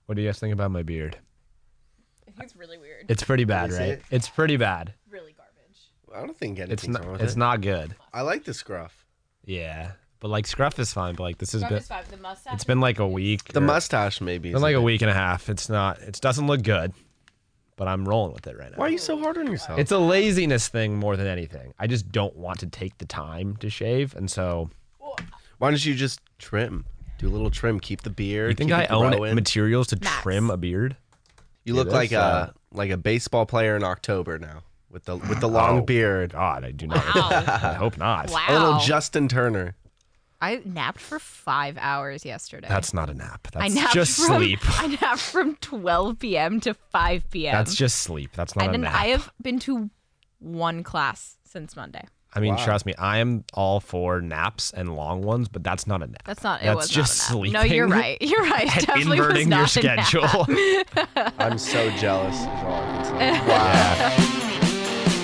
What do you guys think about my beard? I think it's really weird. It's pretty bad, is right? it? It's pretty bad. Really garbage. I don't think It's anything's not. wrong with It's it. not good. I like the scruff. Yeah, but like scruff is fine. But like this has Scruff been. is fine. The mustache. It's been like a week. The or- mustache maybe. It's been like a week and a half. It's not. It doesn't look good. But I'm rolling with it right now. Why are you so hard on yourself? It's a laziness thing more than anything. I just don't want to take the time to shave, and so. Why don't you just trim? Do a little trim. Keep the beard. You think keep I it own growing. materials to Max. trim a beard? You Yeah, look like that's, a baseball player in October now with the long Oh, beard. God, I do not. Wow. I hope not. Wow. A little Justin Turner. I napped for 5 hours yesterday. That's not a nap. I That's napped just from, sleep. I napped from 12 p.m. to 5 p.m. That's just sleep. That's not and a then nap. I have been to one class since Monday. I mean, Wow. trust me, I am all for naps and long ones, but that's not a nap. That's not. It That's was just not a nap. sleeping. No, you're right. You're right. It And definitely was inverting not your a nap. schedule. I'm so jealous. Is all I can say. Wow. Yeah.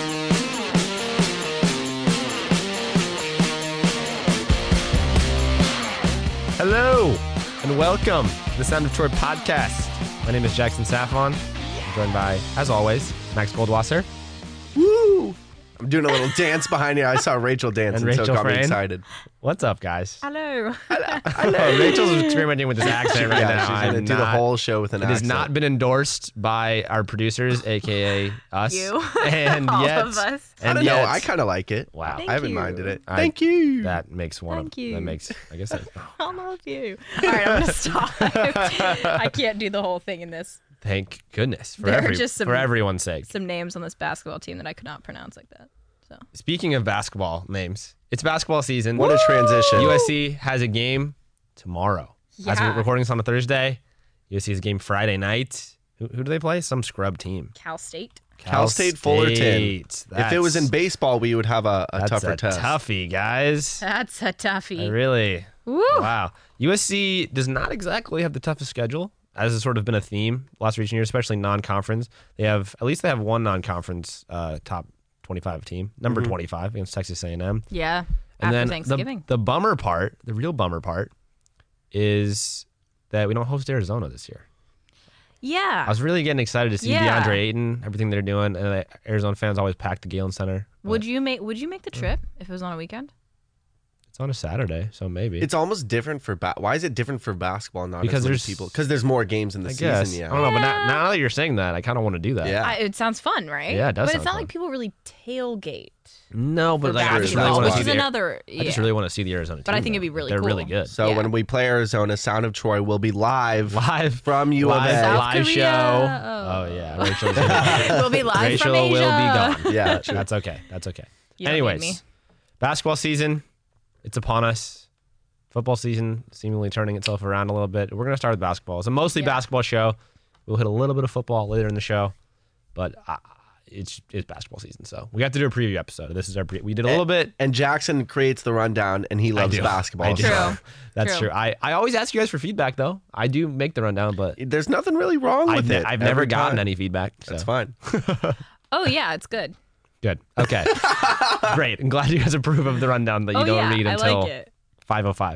Hello and welcome to the Sound of Troy podcast. My name is Jackson Saffron. I'm joined by, as always, Max Goldwasser. Woo! I'm doing a little dance behind you. I saw Rachel dancing, And so it Rachel got me Frayne. excited. What's up, guys? Hello. Oh, Rachel's experimenting with this accent right yeah, now. she's gonna I'm do the not- whole show with an It has accent. not been endorsed by our producers, aka us. You. And All yet, of us. I and don't know. yet- I kind of like it. Wow. Thank I haven't you. minded it. I- Thank you. That makes one Thank of you. that makes I guess I love you. All right, I'm gonna stop. I can't do the whole thing in this. thank goodness for There are just some- for everyone's sake. Some names on this basketball team that I could not pronounce like that. So Speaking of basketball names, it's basketball season. What a transition. USC has a game tomorrow. As we're Yeah. recording this on a Thursday, USC has a game Friday night. Who do they play? Some scrub team. Cal State. Cal State Fullerton. State. If it was in baseball, we would have a that's tougher a test. toughie, guys. That's a toughie. I really. Woo. Wow. USC does not exactly have the toughest schedule, as has sort of been a theme last recent years, especially non-conference. They have one non-conference top 25 team, number 25 against Texas A&M. Yeah. And After then Thanksgiving. the bummer part, the real bummer part, is that we don't host Arizona this year. Yeah. I was really getting excited to see Yeah. DeAndre Ayton, everything they're doing, and Arizona fans always pack the Galen Center. Would you make the trip if it was on a weekend? It's on a Saturday, so maybe. It's almost different for why is it different for basketball? Not Because as many there's- people. Because there's more games in the I guess. season. I don't Yeah. know, but now that you're saying that, I kind of want to do that. Yeah. It sounds fun, right? Yeah, it does But sound it's not fun. like people really tailgate No, but for like, I just really basketball, want which to see is the another. I just really want to see the Arizona team. But I think though. it'd be really They're cool. really good. So Yeah. when we play Arizona, Sound of Troy will be live Live from U of live, A. South live Korea. show. Oh. Oh yeah, Rachel's gonna We'll be live Rachel from Asia. will be gone. Yeah, true. That's okay. That's okay. You don't need me. Anyways, basketball season, it's upon us. Football season seemingly turning itself around a little bit. We're gonna start with basketball. It's a mostly Yeah. basketball show. We'll hit a little bit of football later in the show, but it's basketball season, so we have to do a preview episode. This is our we did a little bit. And Jackson creates the rundown, and he loves I do. basketball. I do. True. That's True. true. I always ask you guys for feedback though. I do make the rundown, but There's nothing really wrong with it. I've never Every gotten time. any feedback. So. That's fine. Oh yeah, it's good. Good. Okay. Great. I'm glad you guys approve of the rundown that you Oh don't yeah, read I until like it. 5:05.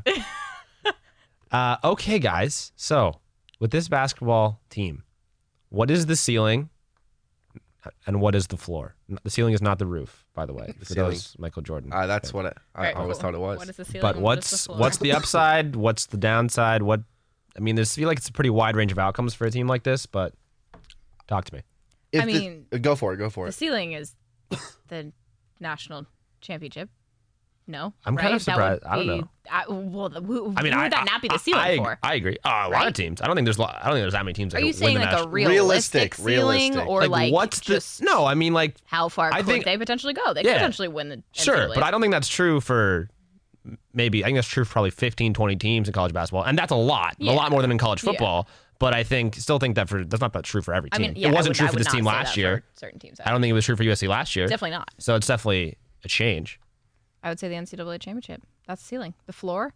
Okay, guys. So with this basketball team, what is the ceiling and what is the floor? The ceiling is not the roof, by the way, for ceiling. those Michael Jordan. That's what I Alright, always cool. thought it was. What is the ceiling? But and what's what is the floor? the upside? What's the downside? I mean, I feel like it's a pretty wide range of outcomes for a team like this, but talk to me. If I mean, go for it. Go for The it. ceiling is the national championship. No, I'm kind of That would surprised. I don't be- know. Who I mean, would that not be the ceiling for? I agree. A lot Right? of teams. I don't think there's that many teams. That Are you could saying win the like a national- realistic ceiling, Realistic. or like what's just the? No, I mean like how far I could think- they potentially go? They Yeah. could potentially win the sure, NCAA. but I don't think that's true for maybe. I think that's true for probably 15, 20 teams in college basketball, and that's a lot more than in college Yeah. football. But I still think that's not that true for every I team. mean, yeah, it wasn't I true would for this not team say last that year. for certain teams, I don't think it was true for USC last year. Definitely not. So it's definitely a change. I would say the NCAA championship. That's the ceiling. The floor.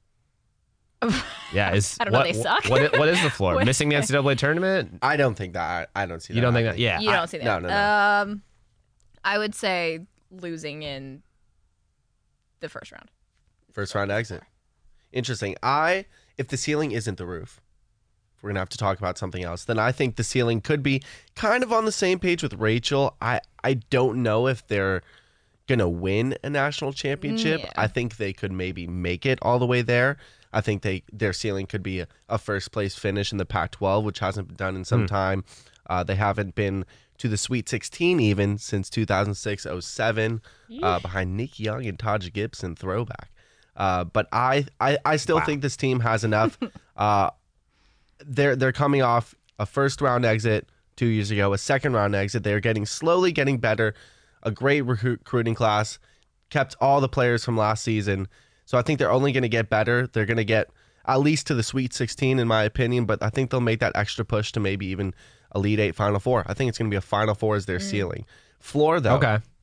Yeah, is I don't know, they suck. What is the floor? What- Missing the NCAA tournament? I don't think that. I don't see that. You don't think that? happening. Yeah, You don't see that. no. I would say losing in the first round. First round exit. Interesting. If the ceiling isn't the roof, we're going to have to talk about something else, then I think the ceiling could be kind of on the same page with Rachel. I don't know if they're going to win a national championship. Yeah. I think they could maybe make it all the way there. I think their ceiling could be a first place finish in the Pac-12, which hasn't been done in some time. They haven't been to the Sweet 16 even since 2006-07, behind Nick Young and Taj Gibson throwback. But I still think this team has enough. They're coming off a first round exit 2 years ago, a second round exit. They're slowly getting better. A great recruiting class, kept all the players from last season. So I think they're only going to get better. They're going to get at least to the Sweet 16 in my opinion, but I think they'll make that extra push to maybe even Elite 8, Final 4. I think it's going to be a Final 4 as their ceiling. Floor though,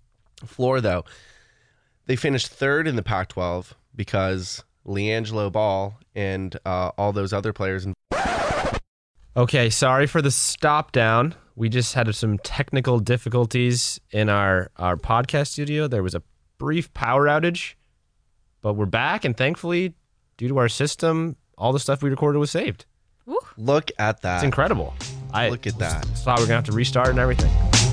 they finished third in the Pac-12 because LiAngelo Ball and all those other players. Okay, sorry for the stop down. We just had some technical difficulties in our podcast studio. There was a brief power outage, but we're back, and thankfully, due to our system, all the stuff we recorded was saved. Woo. Look at that. It's incredible. Look at that. Thought we were going to have to restart and everything.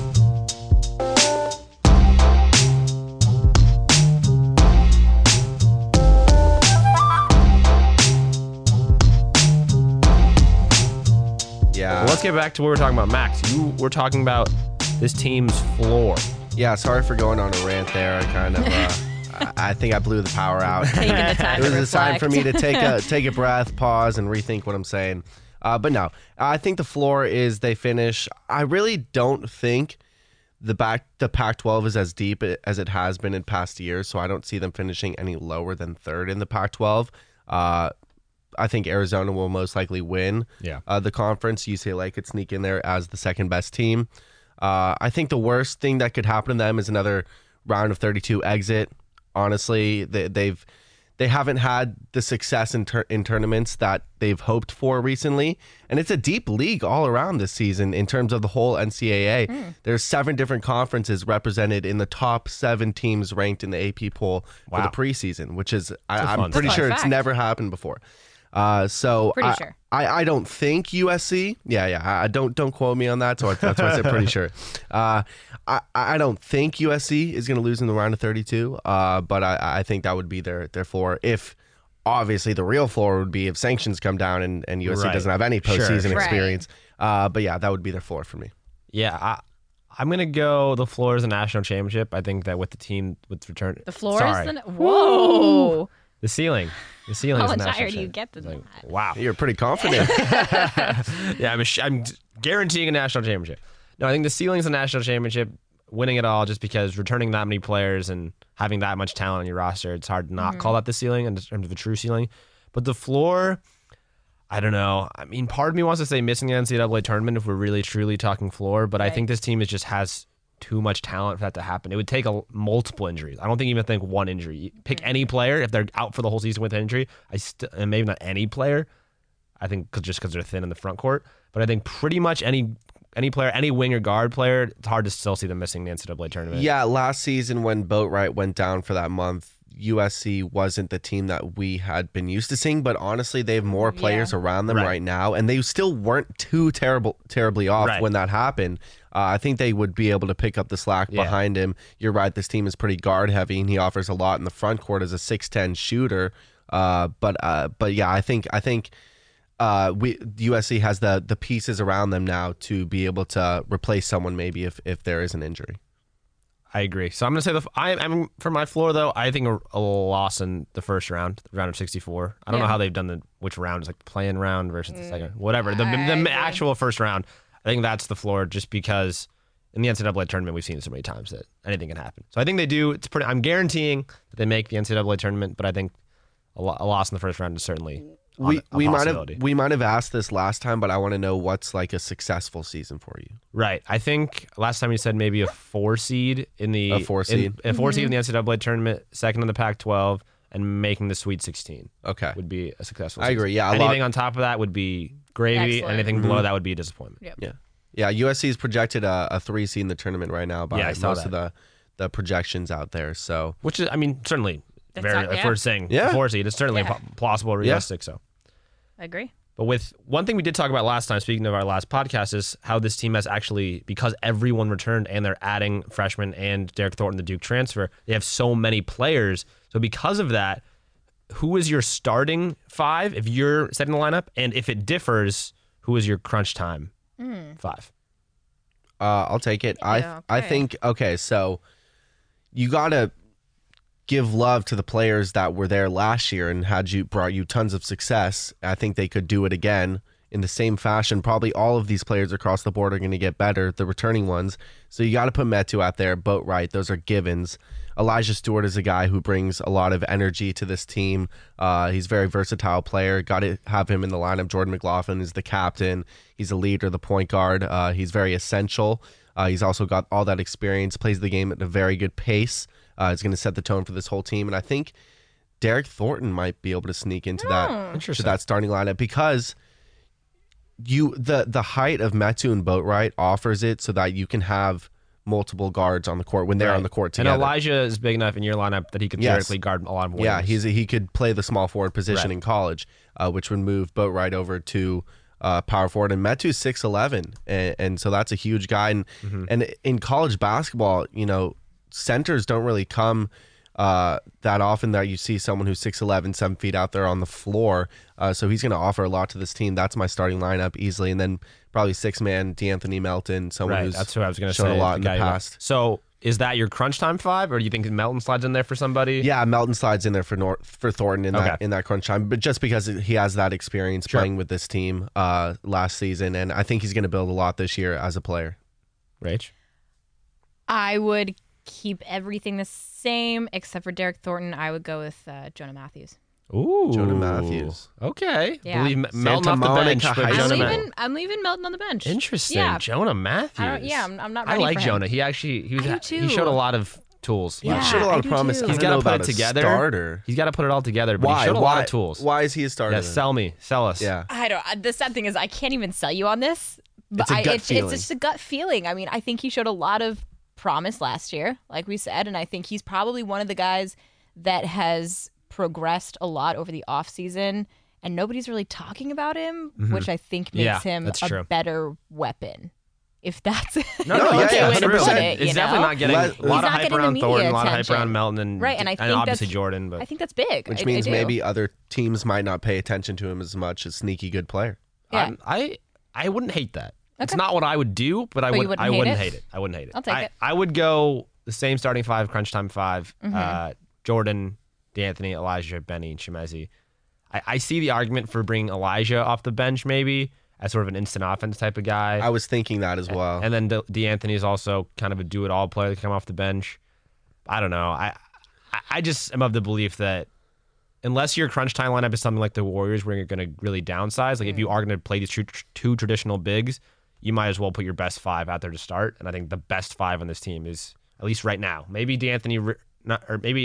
Yeah. Well, let's get back to what we're talking about. Max, you were talking about this team's floor. Yeah, sorry for going on a rant there. I kind of, I think I blew the power out. Taking the time It was to a time for me to reflect. take a breath, pause, and rethink what I'm saying. But no, I think the floor is they finish. I really don't think the Pac-12 is as deep as it has been in past years, so I don't see them finishing any lower than third in the Pac-12. I think Arizona will most likely win the conference. UCLA could sneak in there as the second best team. I think the worst thing that could happen to them is another round of 32 exit. Honestly, they haven't had the success in tournaments that they've hoped for recently, and it's a deep league all around this season in terms of the whole NCAA. There's 7 different conferences represented in the top 7 teams ranked in the AP poll for the preseason, which is I'm pretty sure it's never happened before. So Pretty sure. I don't think USC. I don't quote me on that. So that's why I said pretty sure. I don't think USC is going to lose in the round of 32. But I think that would be their floor. If obviously the real floor would be if sanctions come down and USC doesn't have any postseason experience. But yeah, that would be their floor for me. Yeah, I'm gonna go. The floor is a national championship. I think that with the team with return, The floor is whoa. The ceiling. The ceiling How is a much national higher do you championship. get than It's that? Wow. You're pretty confident. Yeah, I'm guaranteeing a national championship. No, I think the ceiling's a national championship. Winning it all just because returning that many players and having that much talent on your roster, it's hard to not call that the ceiling in terms of a true ceiling. But the floor, I don't know. I mean, part of me wants to say missing the NCAA tournament if we're really truly talking floor, but I think this team just has too much talent for that to happen. It would take multiple injuries. I don't even think one injury. Pick any player if they're out for the whole season with an injury. And maybe not any player. I think just because they're thin in the front court. But I think pretty much any player, any wing or guard player, it's hard to still see them missing the NCAA tournament. Yeah, last season when Boatwright went down for that month, USC wasn't the team that we had been used to seeing, but honestly, they have more players around them right now, and they still weren't too terribly off when that happened. I think they would be able to pick up the slack behind him. You're right, this team is pretty guard heavy, and he offers a lot in the front court as a 6'10" shooter. But yeah, I think USC has the pieces around them now to be able to replace someone maybe if there is an injury. I agree. So I'm going to say I'm for my floor though. I think a loss in the first round, the round of 64. I don't know how they've done which round is like the play-in round versus the second, whatever. The actual first round. I think that's the floor, just because in the NCAA tournament we've seen it so many times that anything can happen. So I think they do. I'm guaranteeing that they make the NCAA tournament, but I think a loss in the first round is certainly we possibility. might have asked this last time, but I want to know what's like a successful season for you. Right. I think last time you said maybe a 4 seed in the A 4 seed? a 4 seed in the NCAA tournament, second in the Pac-12, and making the Sweet 16. Okay, would be a successful. I agree. Yeah, anything on top of that would be gravy. Excellent. Anything below that would be a disappointment. Yep. Yeah. USC is projected a 3 seed in the tournament right now by most of the projections out there. So, which is, I mean, certainly That's very. not- If we're saying 4 seed, it's certainly plausible, realistic. So. I agree. But with one thing we did talk about last time, speaking of our last podcast, is how this team has actually, because everyone returned and they're adding freshmen and Derek Thornton, the Duke transfer, they have so many players. So because of that, who is your starting five if you're setting the lineup? And if it differs, who is your crunch time five? I'll take it. Yeah, I okay. think, okay, so you got to give love to the players that were there last year and brought you tons of success. I think they could do it again in the same fashion. Probably all of these players across the board are going to get better, the returning ones. So you got to put Metu out there, Boatwright. Those are givens. Elijah Stewart is a guy who brings a lot of energy to this team. He's a very versatile player. Got to have him in the lineup. Jordan McLaughlin is the captain. He's a leader, the point guard. He's very essential. He's also got all that experience, plays the game at a very good pace. It's going to set the tone for this whole team. And I think Derek Thornton might be able to sneak into that starting lineup because the height of Metu and Boatwright offers it so that you can have multiple guards on the court when they're on the court together. And Elijah is big enough in your lineup that he could theoretically guard a lot of wings. Yeah, he could play the small forward position in college, which would move Boatwright over to power forward. And Metu's 6'11", and so that's a huge guy. And in college basketball, centers don't really come that often that you see someone who's 6'11", 7 feet out there on the floor. So he's going to offer a lot to this team. That's my starting lineup easily. And then probably six-man D'Anthony Melton, someone who's that's who I was going to shown say, a lot in the guy past. So is that your crunch time five, or do you think Melton slides in there for somebody? Yeah, Melton slides in there for Thornton in that crunch time, but just because he has that experience playing with this team last season, and I think he's going to build a lot this year as a player. Rach? I would keep everything the same except for Derek Thornton. I would go with Jonah Matthews. Ooh, Jonah Matthews. Okay, Yeah. believe Melton off the Monica bench, but High Jonah School. Matthews. I'm leaving Melton on the bench. Interesting, Yeah. Jonah Matthews. I'm not I ready like for him. Jonah. He I do too. he showed a lot of tools. Yeah. He showed a lot I of do promise. too. I He's don't got know to put about it a together. Starter. He's got to put it all together. But Why? he showed a why, lot of tools. Why is he a starter? Yeah, then? sell us. Yeah. I don't. The sad thing is, I can't even sell you on this. But It's a gut feeling. It's just a gut feeling. I mean, I think he showed a lot of promise last year, like we said, and I think he's probably one of the guys that has progressed a lot over the offseason, and nobody's really talking about him, which I think makes Yeah, him that's a true. better weapon. If that's No, yeah, okay yeah, way to 100%. put it, It's definitely not getting He's a lot not of hype getting the around media Thornton, a lot of hype attention. around Melton, Right, and I think obviously that's- Jordan. But I think that's big. Which I means do. maybe other teams might not pay attention to him as much. A sneaky good player. Yeah. I wouldn't hate that. It's Okay. not what I would do, but I you wouldn't wouldn't hate it? hate it. I wouldn't hate it. I'll take it. I would go the same starting five, crunch time five. Mm-hmm. Jordan, D'Anthony, Elijah, Benny, and Chimezie. I see the argument for bringing Elijah off the bench maybe as sort of an instant offense type of guy. I was thinking that as well. And then D'Anthony is also kind of a do-it-all player that can come off the bench. I don't know. I just am of the belief that unless your crunch time lineup is something like the Warriors where you're going to really downsize, like if you are going to play these two traditional bigs, you might as well put your best five out there to start. And I think the best five on this team is, at least right now, maybe D'Anthony, maybe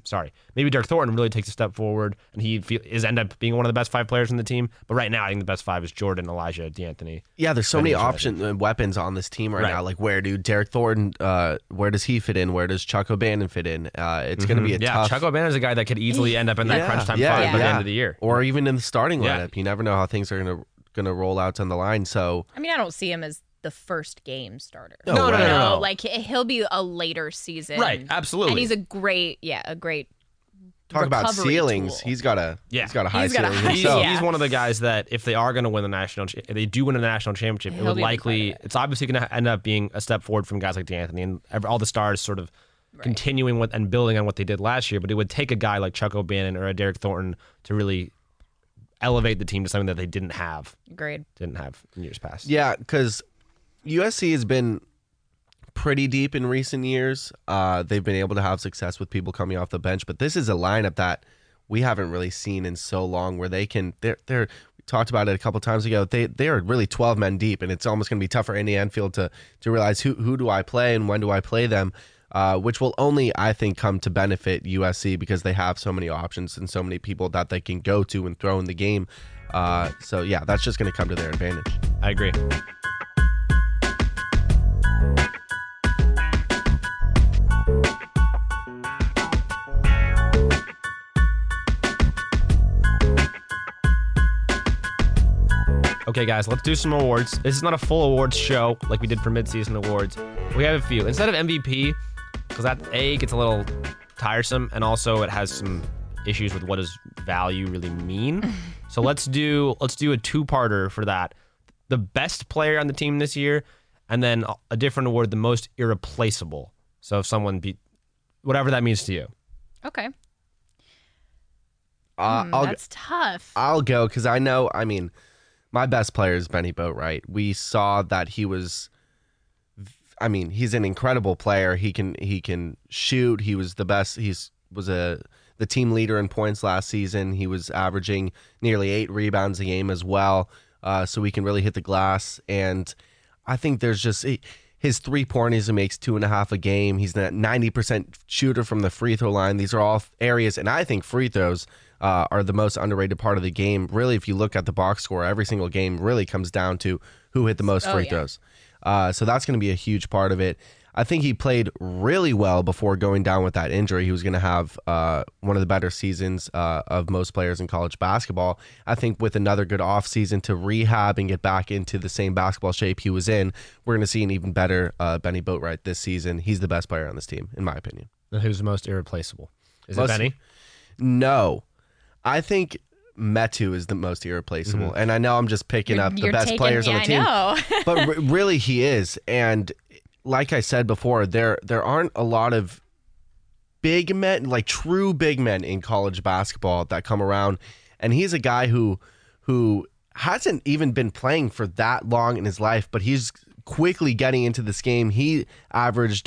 Derek Thornton really takes a step forward and he end up being one of the best five players in the team. But right now, I think the best five is Jordan, Elijah, D'Anthony. Yeah, there's so Benny many and Chimezie. options and weapons on this team right Right. now. Like Derek Thornton, where does he fit in? Where does Chuck O'Bannon fit in? It's going to be a tough. Chuck O'Bannon is a guy that could easily end up in that crunch time five by the end of the year. Or even in the starting Yeah. lineup. You never know how things are going to roll out on the line. So I mean, I don't see him as the first game starter. No, No, no, no. Like he'll be a later season. Right, absolutely. And he's a great talk about recovery ceilings. tool. He's got a high He's got a ceiling high- himself. Yeah. He's one of the guys that if they are going to win if they do win a national championship, it He'll would be a big likely, part of it's obviously going to end up being a step forward from guys like D'Anthony and all the stars sort of continuing with and building on what they did last year. But it would take a guy like Chuck O'Bannon or a Derek Thornton to really elevate the team to something that they didn't have Agreed. in years past. Yeah, because USC has been pretty deep in recent years. They've been able to have success with people coming off the bench, but this is a lineup that we haven't really seen in so long where they can they're we talked about it a couple times ago. They are really 12 men deep, and it's almost going to be tough for Andy Enfield to realize who do I play and when do I play them, which will only, I think, come to benefit USC because they have so many options and so many people that they can go to and throw in the game. So yeah, that's just going to come to their advantage. I agree. Okay, guys, let's do some awards. This is not a full awards show like we did for midseason awards. We have a few. Instead of MVP, because that A gets a little tiresome, and also it has some issues with what does value really mean. So let's do a two-parter for that. The best player on the team this year, and then a different award, the most irreplaceable. So if someone beat, whatever that means to you. Okay. That's tough. I'll go because I know. I mean, my best player is Benny Boatwright. We saw that he was. I mean, he's an incredible player. He can shoot. He was the best. The team leader in points last season. He was averaging nearly 8 rebounds a game as well. So he can really hit the glass. And I think there's just his 3-pointers. He makes 2.5 a game. He's a 90% shooter from the free throw line. These are all areas, and I think free throws are the most underrated part of the game. Really, if you look at the box score, every single game really comes down to who hit the most free throws. So that's going to be a huge part of it. I think he played really well before going down with that injury. He was going to have one of the better seasons of most players in college basketball. I think with another good offseason to rehab and get back into the same basketball shape he was in, we're going to see an even better Benny Boatwright this season. He's the best player on this team, in my opinion. And who's the most irreplaceable? Is it Benny? No. I think Metu is the most irreplaceable. And I know I'm just picking up the best players on the team. But really he is. And like I said before, there aren't a lot of big men, like true big men in college basketball that come around. And he's a guy who hasn't even been playing for that long in his life, but he's quickly getting into this game. He averaged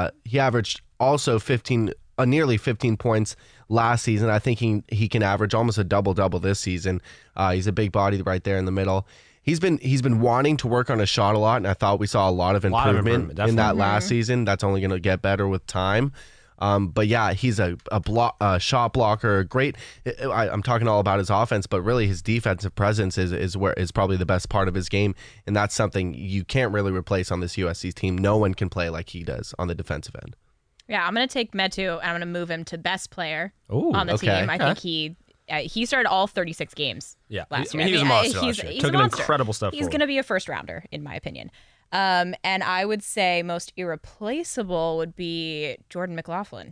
also nearly 15 points last season. I think he can average almost a double-double this season. He's a big body right there in the middle. He's been wanting to work on his shot a lot, and I thought we saw a lot of improvement in that last season. That's only going to get better with time. But yeah, he's a shot blocker. Great. I'm talking all about his offense, but really his defensive presence is probably the best part of his game, and that's something you can't really replace on this USC team. No one can play like he does on the defensive end. Yeah, I'm going to take Metu, and I'm going to move him to best player Ooh, on the okay. team. I think he started all 36 games last year. He was a monster last year. Took an incredible step forward. He's going to be a first rounder, in my opinion. And I would say most irreplaceable would be Jordan McLaughlin.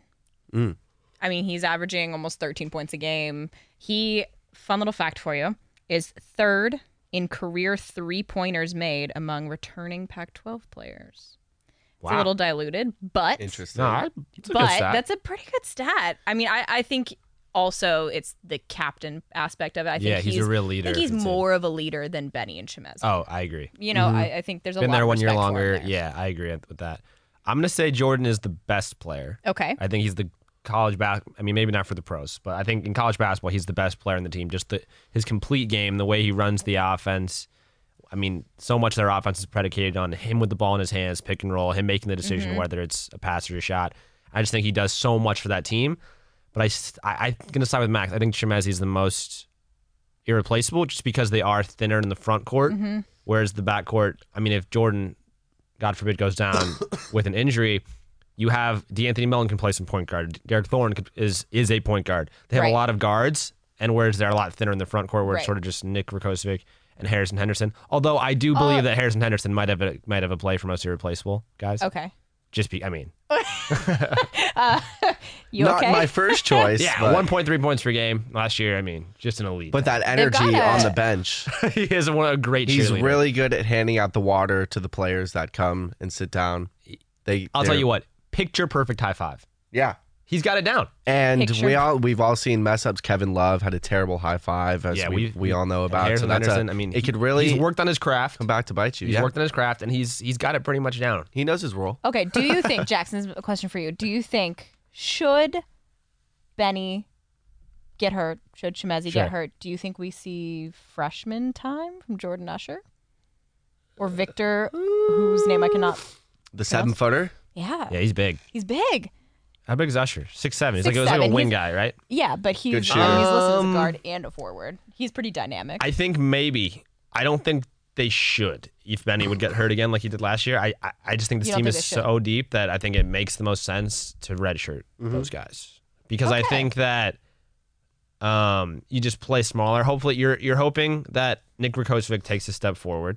I mean, he's averaging almost 13 points a game. He, fun little fact for you, is third in career 3-pointers made among returning Pac-12 players. It's a little diluted, but interesting. That's a pretty good stat. I mean, I think also it's the captain aspect of it. I think he's a real leader. I think he's more of a leader than Benny and Chimezie. Oh, I agree. You know, I think there's a Been lot there of 1 year respect for him longer. there. Yeah, I agree with that. I'm gonna say Jordan is the best player. Okay. I think he's the college I mean, maybe not for the pros, but I think in college basketball he's the best player on the team. Just his complete game, the way he runs the offense. I mean, so much of their offense is predicated on him with the ball in his hands, pick and roll, him making the decision whether it's a pass or a shot. I just think he does so much for that team. But I'm going to side with Max. I think Chimezie is the most irreplaceable just because they are thinner in the front court, whereas the back court, I mean, if Jordan, God forbid, goes down with an injury, you have DeAnthony Melton can play some point guard. Derek Thorne is a point guard. They have a lot of guards, and whereas they're a lot thinner in the front court, where it's sort of just Nick Rakocevic and Harrison Henderson. Although I do believe that Harrison Henderson might have a play for most irreplaceable guys. Okay. I mean, You Not okay? my first choice. yeah, but, 1.3 points per game last year. I mean, just an elite. but that energy gotta- on the bench. he is a great He's cheerleader. really good at handing out the water to the players that come and sit down. I'll tell you what, picture perfect high five. Yeah. He's got it down. And Picture. we've all seen mess ups. Kevin Love had a terrible high five, as we all know about. Harrison So that's Henderson, I mean, it could really he's worked on his craft. come back to bite you. He's Yeah, worked on his craft, and he's got it pretty much down. he knows his role. Okay, do you think, Jackson, this is a question for you. Do you think, should Benny get hurt, should Chimezie Sure. get hurt, do you think we see freshman time from Jordan Usher? Or Victor, whose name I cannot... The 7-footer. Yeah, Yeah, he's big. he's big. How big is Usher? 6'7". He's like a 6'7". wing He's- guy, right? Yeah, but he's Good he's shooter. listed as a guard and a forward. He's pretty dynamic. I think maybe. I don't think they should. If Benny would get hurt again like he did last year, I just think this You don't team think is they should? so deep that I think it makes the most sense to redshirt those guys. Because I Okay. think that You just play smaller. Hopefully, you're hoping that Nick Rakocevic takes a step forward,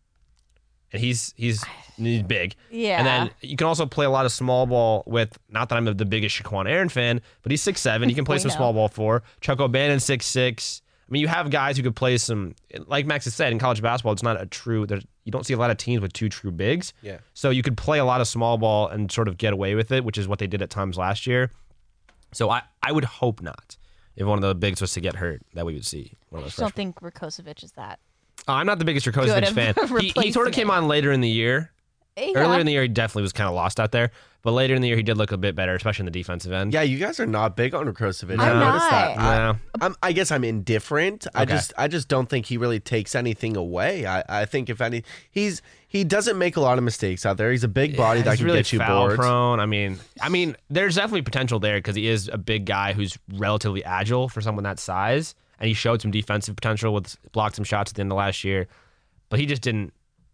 and he's big. Yeah. And then you can also play a lot of small ball with. Not that I'm the biggest Shaquan Aaron fan, but he's 6'7". You can play We some know. small ball for Chuck O'Bannon 6'6". I mean, you have guys who could play some. Like Max has said, in college basketball, it's not a true. You don't see a lot of teams with 2 true bigs. Yeah. So you could play a lot of small ball and sort of get away with it, which is what they did at times last year. So I would hope not. If one of the bigs was to get hurt, that we would see one of I those just don't freshmen. think Rakocevic is that. I'm not the biggest Good Rakocevic of fan. a He sort of came replacement. on later in the year. Yeah. Earlier in the year, he definitely was kind of lost out there. But later in the year, he did look a bit better, especially in the defensive end. Yeah, you guys are not big on Rakocevic. I'm I noticed not. that. No. I guess I'm indifferent. Okay. I just don't think he really takes anything away. I think if any, he doesn't make a lot of mistakes out there. He's a big body that he's can really get you foul boards. prone. I mean, there's definitely potential there because he is a big guy who's relatively agile for someone that size, and he showed some defensive potential with blocked some shots at the end of last year, but he just didn't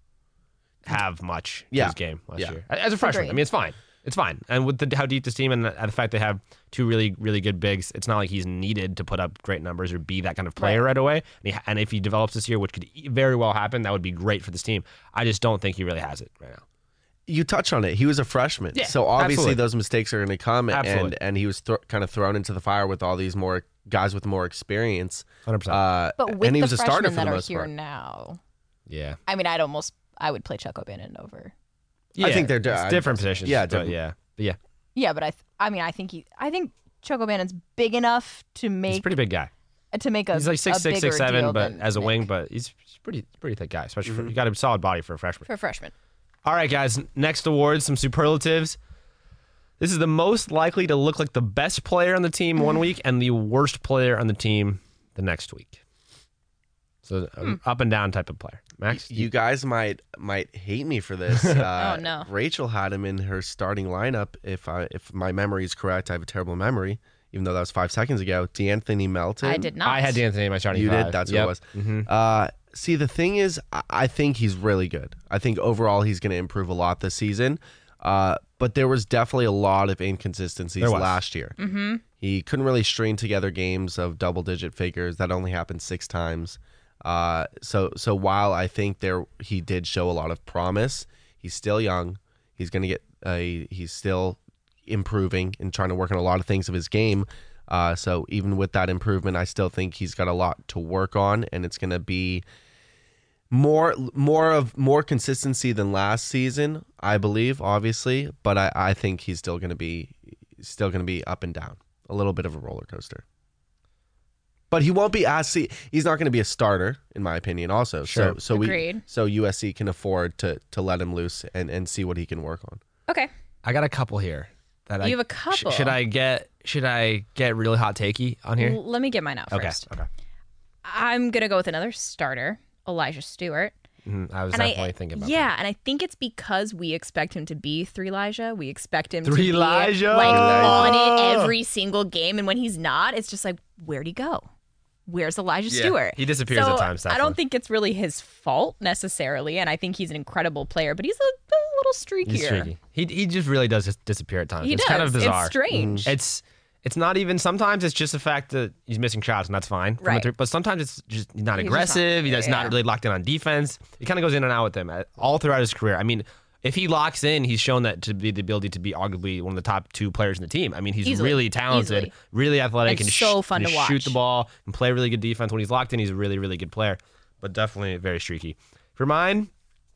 have much in Yeah. his game last Yeah. year as a freshman. Agreed. I mean, it's fine. It's fine. And with how deep this team and the fact they have 2 really, really good bigs, it's not like he's needed to put up great numbers or be that kind of player right away. And if he develops this year, which could very well happen, that would be great for this team. I just don't think he really has it right now. You touch on it. He was a freshman, Yeah, so obviously absolutely. those mistakes are going to come, Absolutely. and he was kind of thrown into the fire with all these more guys with more experience. 100%. But with and he the was a starter freshmen for the that are most here part. now, Yeah. I mean, I would play Chuck O'Bannon over. Yeah, I think they're it's different positions. Yeah, but different. yeah, but yeah. Yeah, but I think Chuck O'Bannon's big enough to He's a make pretty big guy. a He's like 6'6", bigger 6'7", deal but than as a Nick. wing, but he's pretty thick guy, especially for you got a solid body for a freshman. for a freshman. All right, guys. Next award, some superlatives. This is the most likely to look like the best player on the team one week and the worst player on the team the next week. So up and down type of player. Max, You guys might hate me for this. Oh, no. Rachel had him in her starting lineup. If my memory is correct, I have a terrible memory. Even though that was 5 seconds ago, D'Anthony Melton. I did not. I had D'Anthony in my starting You five. did. That's Yep. what it was. See, the thing is, I think he's really good. I think overall he's going to improve a lot this season. But there was definitely a lot of inconsistencies There was. last year. Mm-hmm. He couldn't really string together games of double-digit figures. That only happened 6 times. So while I think he did show a lot of promise, he's still young. He's going to get. He's still improving and trying to work on a lot of things of his game. So even with that improvement, I still think he's got a lot to work on, and it's going to be more consistency than last season, I believe, obviously. But I think he's still going to be up and down, a little bit of a roller coaster. But he won't be he's not going to be a starter, in my opinion. Also, Sure. so Agreed. USC can afford to let him loose and see what he can work on. Okay. I got a couple here. That You have a couple? Should I get really hot takey on here? Let me get mine out Okay. first. Okay. I'm gonna go with another starter, Elijah Stewart. I was And definitely thinking about yeah, and I think it's because we expect him to be Three Elijah. We expect him to Three be Elijah! like on it every single game, and when he's not, it's just like, where'd he go? Where's Elijah Stewart? he disappears So at times, I don't definitely. think it's really his fault necessarally, and I think he's an incredible player, but he's a little streakier. He's streaky. He just really does just disappear at times. He it's does. kind of bizarre. It's strange. It's not even. Sometimes it's just the fact that he's missing shots, and that's fine. From the Right. three, but sometimes it's just he's not He's just aggressive. not- He's yeah. not really locked in on defense. He kind of goes in and out with him all throughout his career. I mean, if he locks in, he's shown that to be the ability to be arguably one of the top 2 players in the team. I mean, he's Easily. really talented, Easily. really athletic, And and so fun to shoot watch. the ball and play really good defense. When he's locked in, he's a really, really good player. But definitely very streaky. For mine,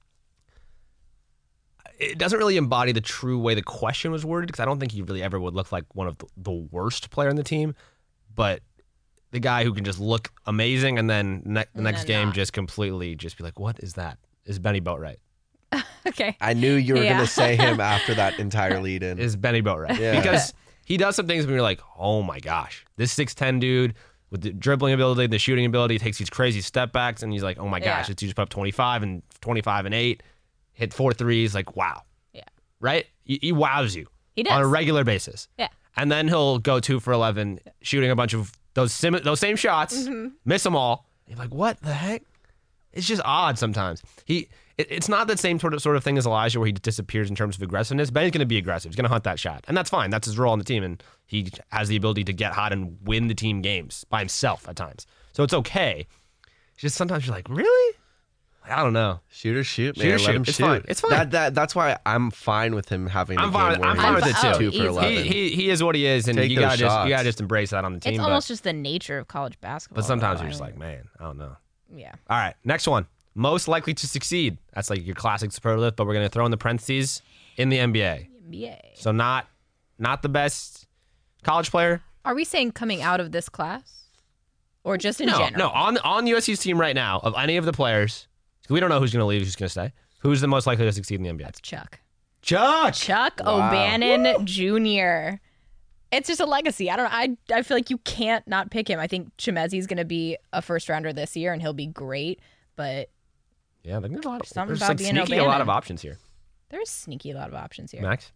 it doesn't really embody the true way the question was worded because I don't think he really ever would look like one of the worst player on the team, but the guy who can just look amazing and then the next then game not. just completely just be like, what is that? Is Benny Boatwright? Okay. I knew you were Yeah. going to say him after that entire lead in. Is Benny Boatwright? Yeah. Because he does some things when you're like, oh my gosh, this 6'10 dude with the dribbling ability, the shooting ability, takes these crazy step backs, and he's like, oh my gosh, Yeah. this dude just put up 25 and 8, hit 4 threes, like wow. Yeah. Right? He wows you. He does. On a regular basis. Yeah. And then he'll go 2 for 11, shooting a bunch of those same shots, Mm-hmm. miss them all. You're like, what the heck? it's just odd sometimes. It's not that same sort of thing as Elijah where he disappears in terms of aggressiveness. Benny's going to be aggressive. He's going to hunt that shot. And that's fine. That's his role on the team. And he has the ability to get hot and win the team games by himself at times. So it's okay. It's just sometimes you're like, really? I don't know. Shoot or shoot, man. Shoot or Let shoot. him It's shoot. fine. It's fine. That's why I'm fine with him having a I'm game fine- where I'm fine with it he's too. 2 for Easily. 11. He is what he is, and Take you those gotta shots. just embrace that on the team. It's but, almost just the nature of college basketball. but sometimes though. you're just like, man, I don't know. Yeah. All right, next one. Most likely to succeed. That's like your classic superlative, but we're gonna throw in the parentheses in the NBA. NBA. So not the best college player. Are we saying coming out of this class, or just in general? No, on USC's team right now, of any of the players, we don't know who's going to leave, who's going to stay. Who's the most likely to succeed in the NBA? That's Chuck. Chuck O'Bannon Jr. It's just a legacy. I feel like you can't not pick him. I think Chimezi's going to be a first rounder this year, and he'll be great. But Yeah, there's a lot of Something there's about like being sneaky a lot O'Bannon. of options here. there's sneaky a lot of options here. Max?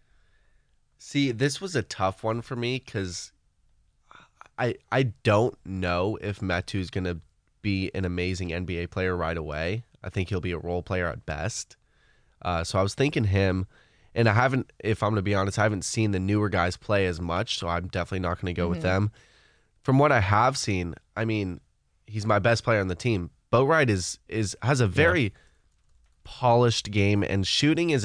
See, this was a tough one for me because I don't know if Metu's going to be an amazing NBA player right away. I think he'll be a role player at best. So I was thinking him, and I haven't, if I'm going to be honest, I haven't seen the newer guys play as much, so I'm definitely not going to go with them. From what I have seen, I mean, he's my best player on the team. Boatwright has a very polished game, and shooting is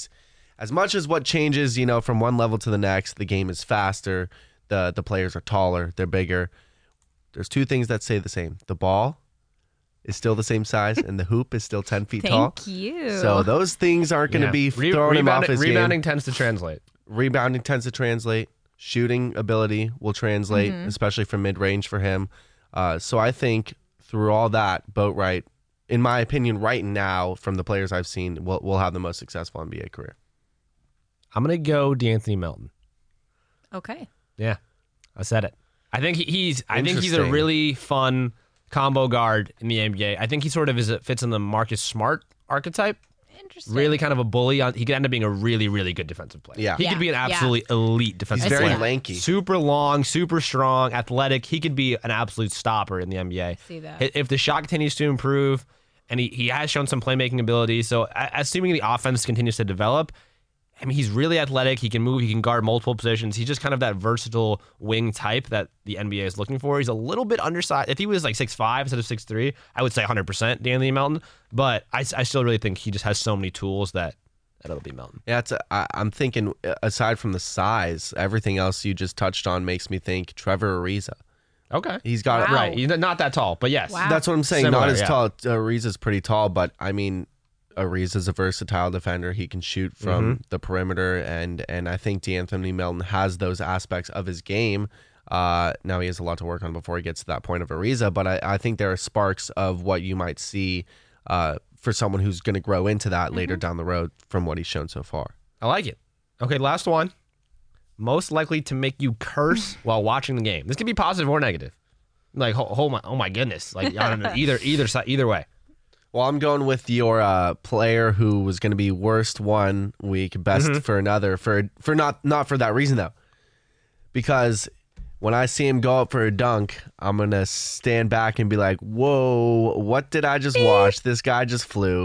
as much as what changes, from one level to the next. The game is faster. The players are taller. They're bigger. There's two things that stay the same. The ball is still the same size, and the hoop is still 10 feet tall. Thank you. So those things aren't going to be throwing him off his Rebounding game. tends to translate. Rebounding tends to translate. Shooting ability will translate, especially from mid-range for him. So I think through all that, Boatwright, in my opinion, right now, from the players I've seen, will have the most successful NBA career. I'm going to go D'Anthony Melton. Okay. Yeah, I said it. I think he's a Interesting. really fun combo guard in the NBA. I think he sort of fits in the Marcus Smart archetype. Interesting. Really kind of a bully. He could end up being a really, really good defensive player. Yeah. He could be an absolutely elite defensive He's very player. lanky. Super long, super strong, athletic. He could be an absolute stopper in the NBA. See that. If the shot continues to improve, and he has shown some playmaking ability, so assuming the offense continues to develop, I mean, he's really athletic. He can move. He can guard multiple positions. He's just kind of that versatile wing type that the NBA is looking for. He's a little bit undersized. If he was like 6'5" instead of 6'3", I would say 100% D'Anthony Melton. But I still really think he just has so many tools that it'll be Melton. Yeah, I'm thinking, aside from the size, everything else you just touched on makes me think Trevor Ariza. Okay. He's got Wow. Right. He's not that tall, but yes. Wow. That's what I'm saying. Similar, Not as yeah. tall. Ariza's pretty tall, but I mean, Ariza's a versatile defender. He can shoot from the perimeter, and I think D'Anthony Melton has those aspects of his game. Now he has a lot to work on before he gets to that point of Ariza, but I think there are sparks of what you might see for someone who's going to grow into that later down the road from what he's shown so far. I like it. Okay, last one. Most likely to make you curse while watching the game. This can be positive or negative. Like, oh my goodness. Like, I don't know, either side, either way. Well, I'm going with your player who was going to be worst one week, best for another, for not for that reason though, because when I see him go up for a dunk, I'm gonna stand back and be like, "Whoa, what did I just watch? This guy just flew.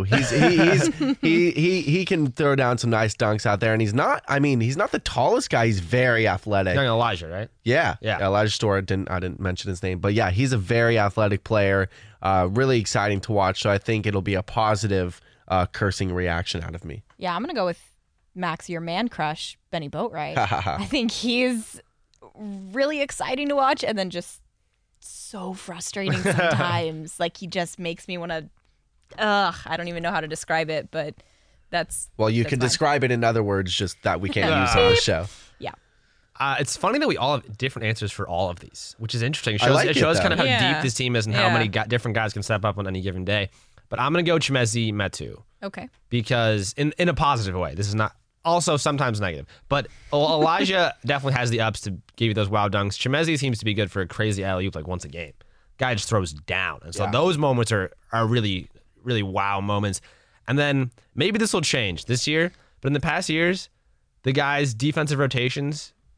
He can throw down some nice dunks out there, and he's not. I mean, he's not the tallest guy. He's very athletic. Young Elijah, right? Yeah. Elijah Store, I didn't mention his name, but yeah, he's a very athletic player. Really exciting to watch. So I think it'll be a positive cursing reaction out of me. Yeah, I'm gonna go with Max, your man crush, Benny Boatwright. I think he's really exciting to watch, and then just so frustrating sometimes. Like, he just makes me want to. I don't even know how to describe it, but that's. Well, you that's can fine. describe it in other words, just that we can't use on the show. Yeah. It's funny that we all have different answers for all of these, which is interesting. It I shows, like it it, shows though. kind of how Yeah. deep this team is and how Yeah. many different guys can step up on any given day. But I'm going to go Chimezi Metu Okay. because in a positive way. This is not also sometimes negative. But Elijah definitely has the ups to give you those wow dunks. Chimezi seems to be good for a crazy alley-oop like once a game. Guy just throws down. And so those moments are really, really wow moments. And then maybe this will change this year, but in the past years, the guys' defensive rotations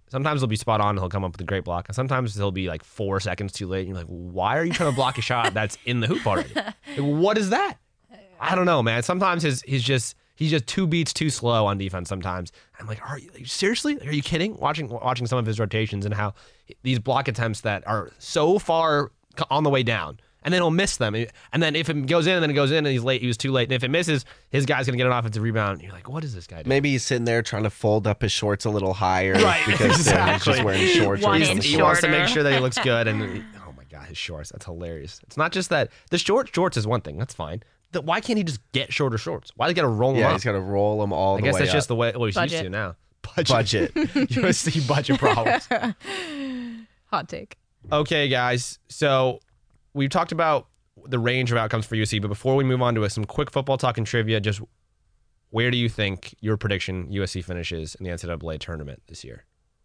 sometimes he'll be spot on and he'll come up with a great block. And sometimes he'll be like 4 seconds too late. And you're like, why are you trying to block a shot that's in the hoop already? Like, what is that? I don't know, man. Sometimes he's just 2 beats too slow on defense sometimes. I'm like, are you seriously? Are you kidding? Watching some of his rotations and how these block attempts that are so far on the way down. And then he'll miss them. And then if it goes in, then it goes in, and he's late. He was too late. And if it misses, his guy's going to get an offensive rebound. You're like, what is this guy doing? Maybe he's sitting there trying to fold up his shorts a little higher. Right, Because exactly. he's just wearing shorts. One or inch something. He wants to shorter. make sure that he looks good. And oh my God, his shorts. That's hilarious. It's not just that. The shorts is one thing. That's fine. Why can't he just get shorter shorts? Why do you got to roll them Yeah, up? he's got to roll them all I the guess way that's up. just the way he's used Budget. to now. Budget. USC budget problems. Hot take. Okay, guys. So we've talked about the range of outcomes for USC, but before we move on to some quick football talk and trivia, just where do you think your prediction USC finishes in the NCAA tournament this year?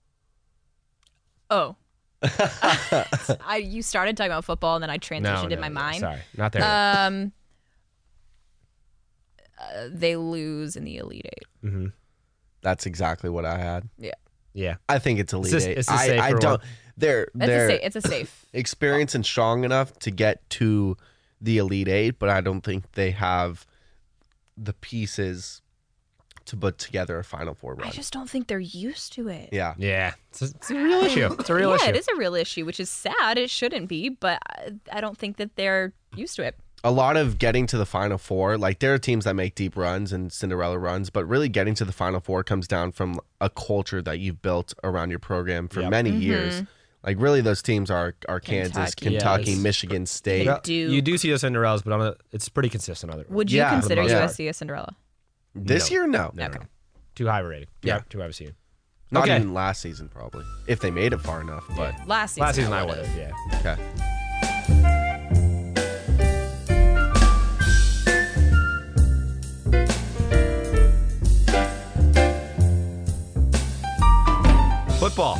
Oh. You started talking about football, and then I transitioned in my mind. Sorry, not there. yet. They lose in the Elite Eight. Mm-hmm. That's exactly what I had. Yeah. I think it's Elite It's a- Eight. it's a I safer don't. one. It's a safe. Experienced and strong enough to get to the Elite Eight, but I don't think they have the pieces to put together a Final Four run. I just don't think they're used to it. Yeah. Yeah. It's a real issue. It's a real issue. It is a real issue, which is sad. It shouldn't be, but I don't think that they're used to it. A lot of getting to the Final Four, like there are teams that make deep runs and Cinderella runs, but really getting to the Final Four comes down from a culture that you've built around your program for Yep. many years. Like really, those teams are Kansas, Kentucky. Kentucky, Yes. Michigan State. They do. You do see the Cinderellas, but it's pretty consistent. Would you Yeah, for the consider most part. USC a Cinderella? This No. year, no. No, Okay. no. Too high of a rating. Yeah. Too high of a seed. Not Okay. even last season, probably. If they made it far enough, but Last season, Last season I would would've. have, yeah. okay. Football.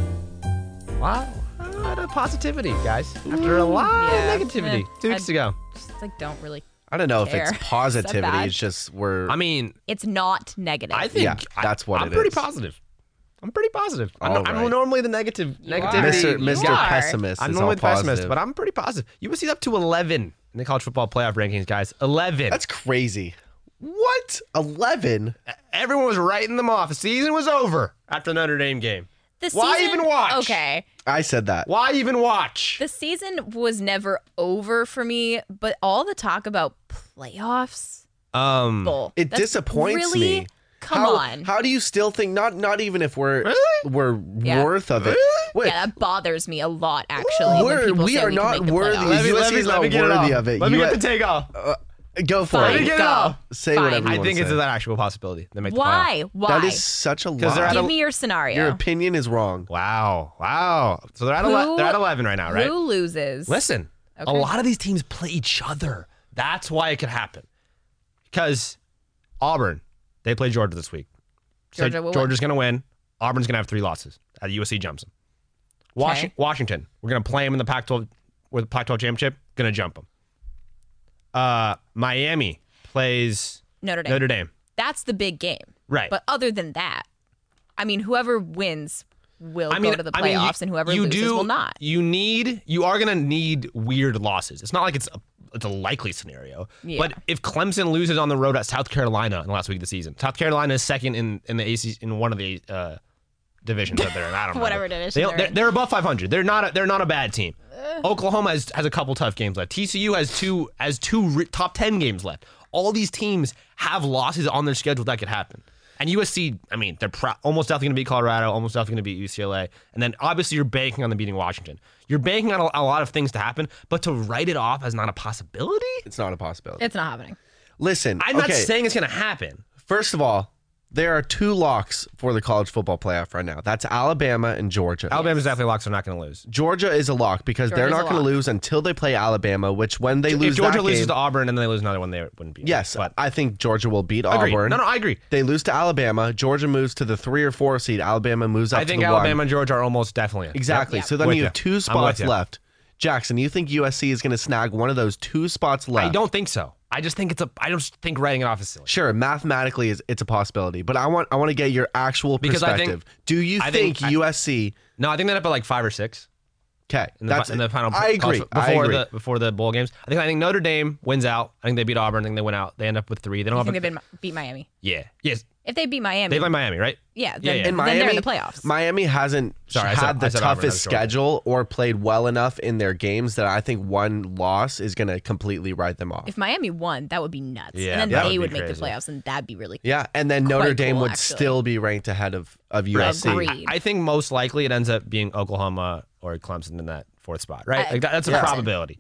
Wow. A lot of positivity, guys. After a lot Yeah. of negativity. 2 weeks ago. Just like don't really. I don't know if Care. it's positivity. bad? It's just we're. I mean, It's not negative. I think Yeah, that's what I'm it pretty is. positive. I'm pretty positive. All I'm right. normally the negativity. Mr. You Mr. are. Pessimist I'm is normally all the pessimist, positive. but I'm pretty positive. USC's up to 11 in the college football playoff rankings, guys. 11. That's crazy. What? 11? Everyone was writing them off. The season was over after the Notre Dame game. The Why season- even watch? Okay. I said that. Why even watch? The season was never over for me, but all the talk about playoffs, bull. It That's disappoints really, me. Come how, on. How do you still think not even if we're Yeah. worth of it? Wait, Yeah, that bothers me a lot, actually. when people we say are we can not make the worthy. playoffs. USC is not worthy of it. Let me You- get the take off. Go for Fine. it. Get it off. Say Fine. whatever you I want think to it's say. an actual possibility. They make the playoff. Why? Why? That is such a 'Cause they're lie. at Give me your scenario. Your opinion is wrong. Wow. So they're at Who- they're at 11 right now, right? Who loses? Listen, a Okay. lot of these teams play each other. That's why it could happen. Because Auburn, they play Georgia this week. So Georgia will win. Georgia's going to win. Auburn's going to have 3 losses. USC jumps them. Okay. Washington, we're going to play them in the Pac-12 with the Pac-12 championship. Going to jump them. Miami plays Notre Dame. Notre Dame. That's the big game. Right. But other than that, I mean, whoever wins will go to the playoffs, and whoever loses will not. You are going to need weird losses. It's not like it's a likely scenario. Yeah. But if Clemson loses on the road at South Carolina in the last week of the season, South Carolina is second in the AC in one of the divisions that they're in. I don't know. Whatever division they're in. They're above 500. They're not a bad team. Oklahoma has a couple tough games left. TCU has two top 10 games left. All these teams have losses on their schedule that could happen. And USC, I mean, they're almost definitely going to beat Colorado, almost definitely going to beat UCLA. And then obviously you're banking on them beating Washington. You're banking on a lot of things to happen, but to write it off as not a possibility? It's not a possibility. It's not happening. Listen, I'm not okay, saying it's going to happen. first of all, there are 2 locks for the college football playoff right now. That's Alabama and Georgia. Alabama's definitely locked, so they're not going to lose. Georgia is a lock because they're Georgia's not a going to lock. lose until they play Alabama, which when they lose If Georgia that loses game, to Auburn and then they lose another one, they wouldn't be. yes, But I think Georgia will beat agree. Auburn. No, I agree. They lose to Alabama. Georgia moves to the 3 or 4 seed. Alabama moves up I think to the Alabama 1. and Georgia are almost definitely in. Exactly. Yep. So then With you ya. have 2 I'm with spots ya. left. Jackson, you think USC is going to snag one of those 2 spots left? I don't think so. I just think I don't think writing it off is silly. Sure, mathematically it's a possibility, but I want to get your actual Because I perspective. think- Do you think USC? No, I think they're up at like 5 or 6 Okay, in the final. I agree. Before the bowl games. I think Notre Dame wins out. I think they beat Auburn. I think they win out. They end up with 3. They don't I have. think they beat Miami. Yeah. Yes. If they beat Miami, They play Miami, right? yeah, Yeah, then, yeah. then Miami, they're in the playoffs. Miami hasn't Sorry, I had said the Auburn, I was toughest Georgia. schedule or played well enough in their games that I think one loss is going to completely write them off. If Miami won, that would be nuts. Yeah, and then that they would would be make the crazy. playoffs, and that'd be really Yeah, and then Quite Notre Dame cool, would actually. still be ranked ahead of USC. Agreed. I think most likely it ends up being Oklahoma or Clemson in that 4th spot, right? Like that's a Yeah. probability.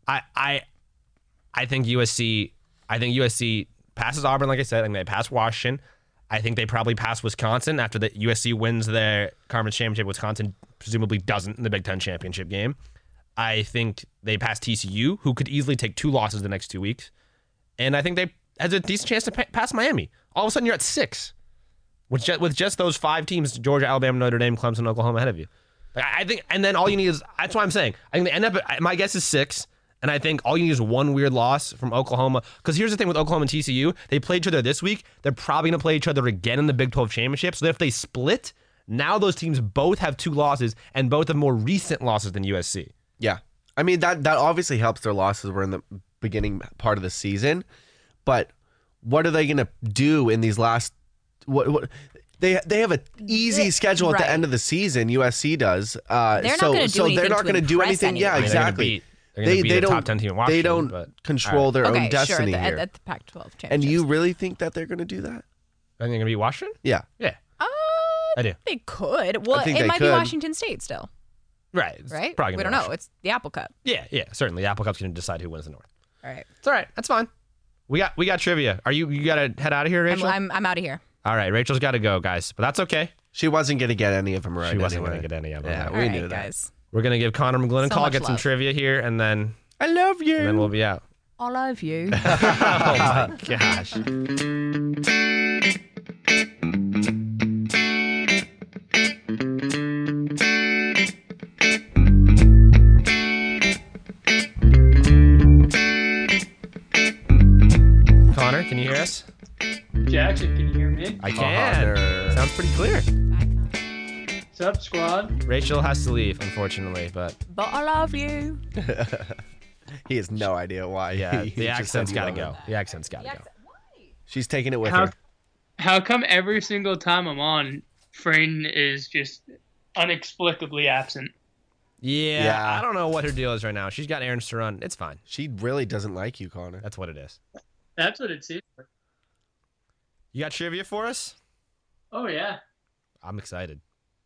I think USC. I think USC passes Auburn, like I said. I think they pass Washington. I think they probably pass Wisconsin after the USC wins their conference championship. Wisconsin presumably doesn't in the Big Ten championship game. I think they pass TCU, who could easily take 2 losses the next 2 weeks, and I think they has a decent chance to pass Miami. All of a sudden, you're at 6. With just those 5 teams, Georgia, Alabama, Notre Dame, Clemson, Oklahoma ahead of you. Like, I think, and then all you need is, that's what I'm saying. I think they end up, my guess is 6, and I think all you need is one weird loss from Oklahoma. Because here's the thing with Oklahoma and TCU, they played each other this week. They're probably going to play each other again in the Big 12 championship. So if they split, now those teams both have 2 losses, and both have more recent losses than USC. Yeah. I mean, that obviously helps their losses were in the beginning part of the season. But what are they going to do in these last what they have an easy schedule at the right. end of the season. USC does. not gonna do anything they're not to going to do impress anything. Yeah, anyone. exactly. They're going to beat a top 10 team in Washington. They don't but control their okay, own destiny sure, here. at the Pac-12 championship. And you really think that they're going to do that? I think they're going to beat Washington? Yeah. Yeah, I do. they could. Well, think it they might be could. Washington State still, Right. It's right? Probably We gonna don't be know. It's the Apple Cup. Washington. Yeah, certainly. The Apple Cup's going to decide who wins the North. All right. It's all right. That's fine. We got trivia. Are you got to head out of here, Rachel? I'm out of here. All right, Rachel's got to go, guys. But that's okay. She wasn't going to get any of them right. She wasn't anyway. going to get any of them. Yeah, right. we All knew right, that. guys. We're going to give Connor McGlynn a So call, much get some love. trivia here, and then I love you. we'll be out. I love you. Oh my gosh. Connor, can you hear us? Jackson, can you hear me? I can. Connor. Sounds pretty clear. What's up, squad? Rachel has to leave, unfortunately, but But I love you. He has no idea why. yeah, he the just accent's said got to you go. love it. The accent's got to go. She's taking it with How, her. how come every single time I'm on, Frayne is just inexplicably absent? Yeah, Yeah. I don't know what her deal is right now. She's got errands to run. It's fine. She really doesn't like you, Connor. That's what it is. That's what it seems like. You got trivia for us? Oh, yeah. I'm excited.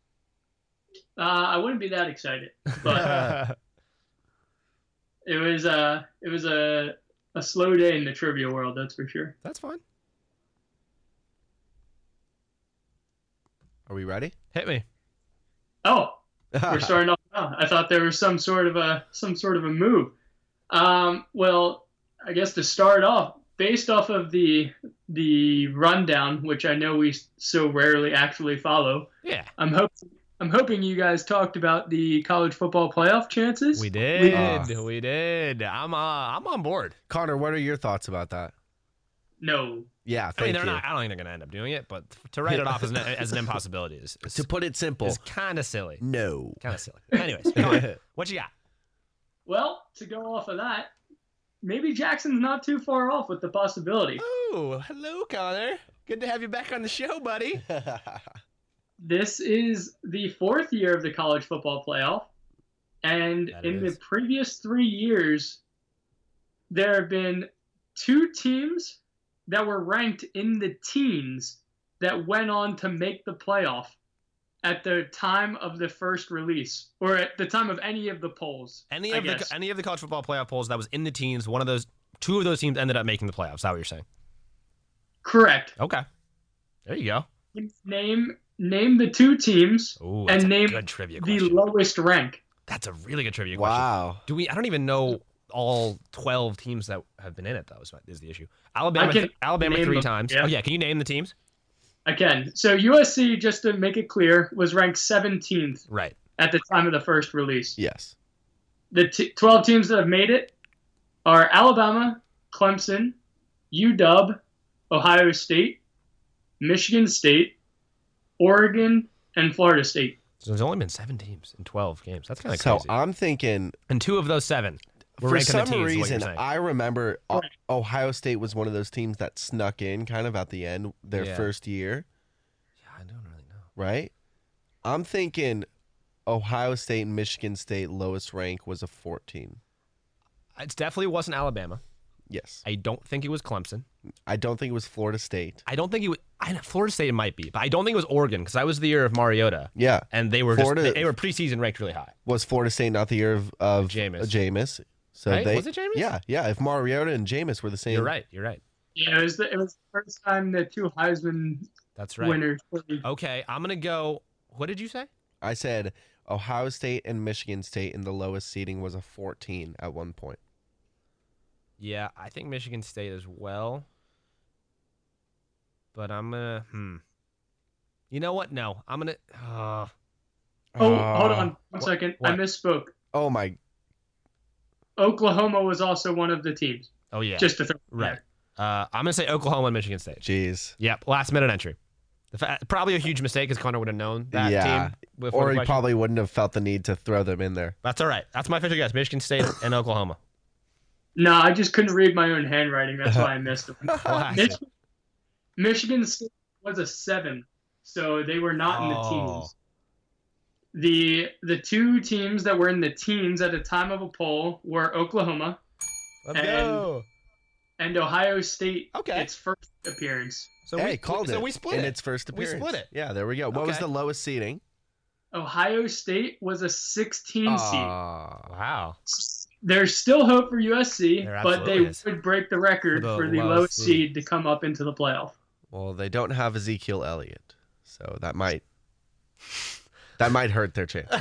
I wouldn't be that excited, but it was a slow day in the trivia world, that's for sure. That's fine. Are we ready? Hit me. Oh, we're starting off now. I thought there was some sort of a move. Well, I guess to start off, based off of the rundown, which I know we so rarely actually follow, Yeah. I'm hoping you guys talked about the college football playoff chances. We did. We did. I'm on board. Connor, what are your thoughts about that? No. Yeah, I thank mean, they're you. not. I don't think they're going to end up doing it, but to write it off as an impossibility is To put it simple, kind of silly. no. Kind of silly. Anyways, go on. What you got? Well, to go off of that, maybe Jackson's not too far off with the possibility. Oh, hello, Connor. Good to have you back on the show, buddy. This is the 4th year of the college football playoff, and That in is. the previous 3 years, there have been 2 teams that were ranked in the teens that went on to make the playoff at the time of the first release, or at the time of any of the polls. Any I of guess. the college football playoff polls that was in the teens, two of those teams ended up making the playoffs. Is that what you're saying? Correct. Okay. There you go. Name the 2 teams Ooh, that's and a name good trivia the question. lowest rank. That's a really good trivia question. Wow. I don't even know all 12 teams that have been in it, though, is the issue. Alabama name 3 them, times. yeah. Oh, yeah. Can you name the teams? Again, so USC, just to make it clear, was ranked 17th Right. at the time of the first release. Yes. the 12 teams that have made it are Alabama, Clemson, UW, Ohio State, Michigan State, Oregon, and Florida State. So there's only been 7 teams in 12 games. That's kind of So crazy. I'm thinking, And 2 of those 7 were for ranked in the some teams, is what you're reason, saying. I remember Ohio State was one of those teams that snuck in kind of at the end their Yeah. first year, Yeah, I don't really know. right? I'm thinking Ohio State and Michigan State lowest rank was a 14. It definitely wasn't Alabama. Yes. I don't think it was Clemson. I don't think it was Florida State. I don't think it was. Florida State it might be, but I don't think it was Oregon because that was the year of Mariota, Yeah. and they were Florida- they were preseason ranked really high. Was Florida State not the year of Jameis. Jameis? So Right? they Was it Jameis? Yeah, yeah. If Mariota and Jameis were the same, You're right. You're right. Yeah, it was the first time the 2 Heisman That's right. winners. Okay, I'm gonna go. What did you say? I said Ohio State and Michigan State in the lowest seeding was a 14 at one point. Yeah, I think Michigan State as well. But I'm gonna. You know what? No, I'm gonna. Oh, hold on 1 second. I what? misspoke. Oh my! Oklahoma was also one of the teams. Oh yeah. Just to throw it right. there. I'm gonna say Oklahoma and Michigan State. Jeez. Yep. Last minute entry. Probably a huge mistake because Connor would have known that Yeah. team. Before Or the he question. probably wouldn't have felt the need to throw them in there. That's all right. That's my official guess. Michigan State and Oklahoma. No, I just couldn't read my own handwriting. That's why I missed them. Classic. Michigan State was a 7, so they were not in the Oh. teams. The 2 teams that were in the teams at the time of a poll were Oklahoma Let's And- go. and Ohio State. Okay. Its first appearance. So Hey, we called it. So we split in it. its first We appearance. split it. Yeah, there we go. What was Okay. the lowest seeding? Ohio State was a 16 seed. Wow. There's still hope for USC, There but they absolutely is. would break the record For the for the lowest lowest seed. seed to come up into the playoff. Well, they don't have Ezekiel Elliott, so that might hurt their chance.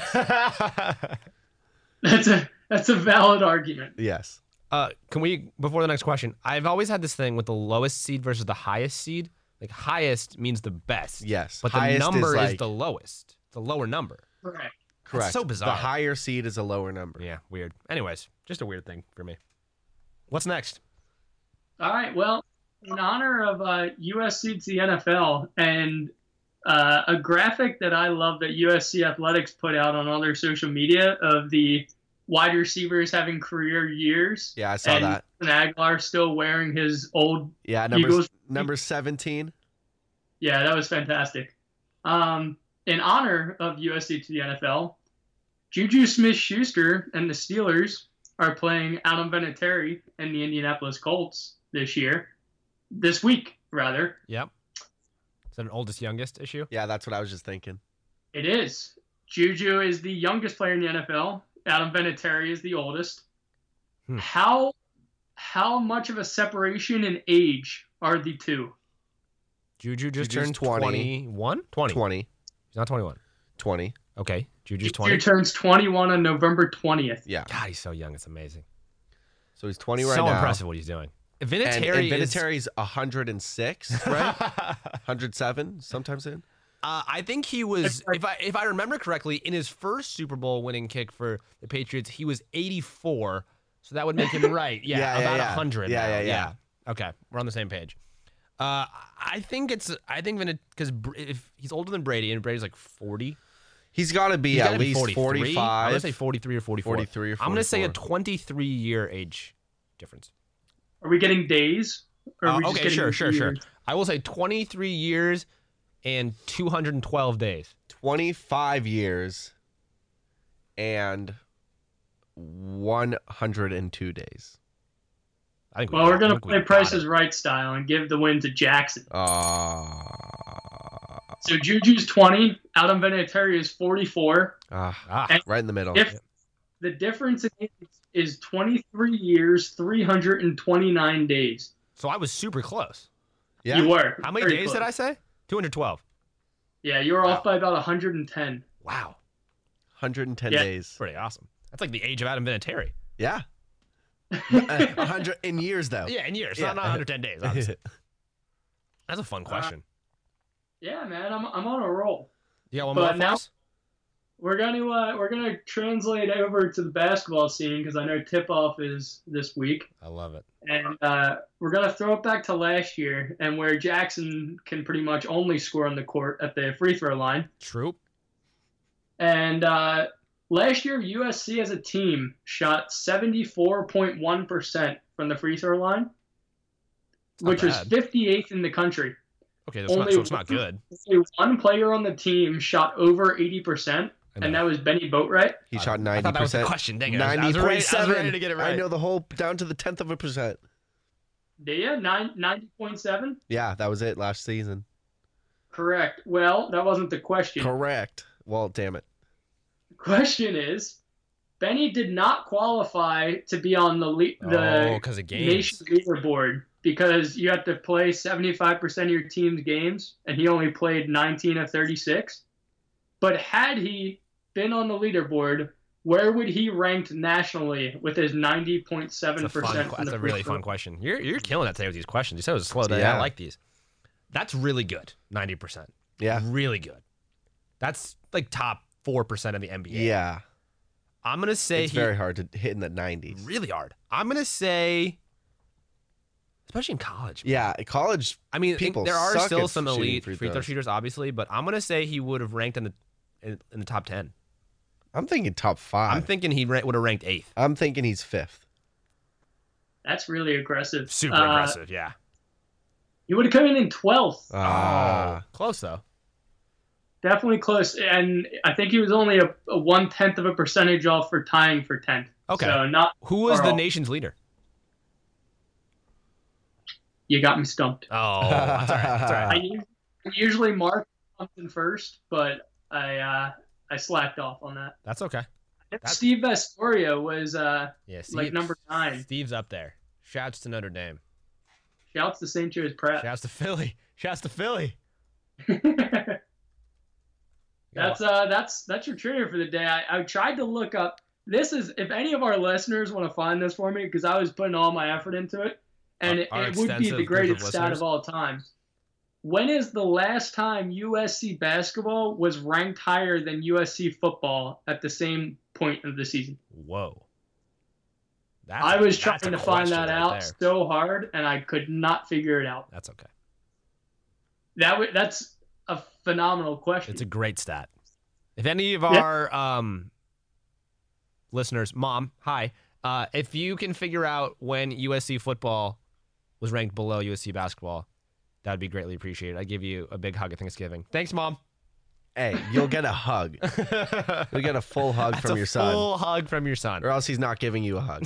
That's a valid argument. Yes. Can we, before the next question, I've always had this thing with the lowest seed versus the highest seed. Like, highest means the best. Yes. But the Highest number is like- the lowest. The lower number. Correct. correct. so bizarre. The higher seed is a lower number. Yeah, weird. Anyways, just a weird thing for me. What's next? All right. Well, in honor of USC to the NFL and a graphic that I love that USC Athletics put out on all their social media of the wide receivers having career years. Yeah, I saw and that. Nelson Aguilar still wearing his old. Yeah, Eagles- number 17. Yeah, that was fantastic. In honor of USC to the NFL, Juju Smith-Schuster and the Steelers are playing Adam Vinatieri and the Indianapolis Colts this week, rather. Yep. Is that an oldest youngest issue? Yeah, that's what I was just thinking. It is. Juju is the youngest player in the NFL. Adam Vinatieri is the oldest. Hmm. How much of a separation in age are the two? Juju just Juju's turned 20. 21? 20. 20. He's not 21. 20. Okay. Juju's Juju 20. turns 21 on November 20th. Yeah. God, he's so young. It's amazing. So he's 20 right so now. impressive what he's doing. And Vinatieri Vinatieri's 106, right? is 107, sometimes in. I think he was, if I remember correctly, in his first Super Bowl winning kick for the Patriots, he was 84. So that would make him right. Yeah, Yeah, about yeah. 100. Yeah, now. yeah. Okay, we're on the same page. I think because if he's older than Brady and Brady's like 40, He's got to be he's at gotta be least 43. 45. I'm gonna say 43 or 44. 43 or I'm gonna say a 44. 23-year age difference. Are we getting days? Or are we just Okay, getting sure. years? I will say 23 years and 212 days. 25 years and 102 days. I think. Well, we're I going to think we play got Price it. is Right style and give the win to Jackson. Ah, So Juju's 20. Adam Vinatieri is 44. Ah, right in the middle. If the difference in age is 23 years, 329 days. so I was super close. Yeah. You were. How many Very days close. did I say? 212. Yeah, you were off by about 110. Wow, 110 Yeah. days. pretty awesome. That's like the age of Adam Vinatieri. Yeah. 100 in years, though. Yeah, in years, Yeah. not 110 days. Obviously. That's a fun question. Yeah, man, I'm on a roll. You got one but more for now- us? we're gonna translate over to the basketball scene because I know tip-off is this week. I love it. And we're going to throw it back to last year and where Jackson can pretty much only score on the court at the free throw line. True. And last year, USC as a team shot 74.1% from the free throw line, which was 58th in the country. Okay, so it's not good. Only one player on the team shot over 80%, and that was Benny Boatwright. He shot 90%. I thought that was the question. Dang it. 90.7. I was ready to get it right. I know the whole down to the 10th of a percent. Yeah, 90.7? Yeah, that was it last season. Correct. Well, that wasn't the question. Correct. Well, damn it. The question is, Benny did not qualify to be on the because of games. nation leaderboard because you have to play 75% of your team's games, and he only played 19 of 36. But had he been on the leaderboard, where would he rank nationally with his 90.7%? That's a really fun question. You're killing it today with these questions. You said it was a slow day. Yeah. I like these. That's really good. 90%. Yeah. Really good. That's like top 4% of the NBA. Yeah. I'm going to say It's very hard to hit in the 90s. Really hard. I'm going to say, especially in college. Yeah, college. I mean, people there are suck still at some shooting elite free free throw throws. shooters, obviously, but I'm going to say he would have ranked in the top 10. I'm thinking top 5. I'm thinking he would have ranked 8th. I'm thinking he's 5th. That's really aggressive. Super aggressive, yeah. He would have come in 12th. Close, though. Definitely close. And I think he was only a 1/10 of a percentage off for tying for 10th. Okay. So not Who was far the off. nation's leader? You got me stumped. Oh, that's all right. That's all right. I usually mark something first, but I slacked off on that. That's okay. Steve Vastoria was Yeah, like number 9. Steve's up there. Shouts to Notre Dame. Shouts to St. Joe's Prep. Shouts to Philly. Shouts to Philly. That's your trivia for the day. I tried to look up. This is, if any of our listeners want to find this for me, because I was putting all my effort into it, and it would be extensive the group of greatest stat listeners. of all time. When is the last time USC basketball was ranked higher than USC football at the same point of the season? Whoa. I was trying that's a to find question that right out there. so hard, and I could not figure it out. That's okay. That's a phenomenal question. It's a great stat. If any of our listeners, Mom, hi, if you can figure out when USC football was ranked below USC basketball, that would be greatly appreciated. I give you a big hug at Thanksgiving. Thanks, Mom. Hey, you'll get a hug. You'll get a full hug from your son. Full hug from your son. Or else he's not giving you a hug.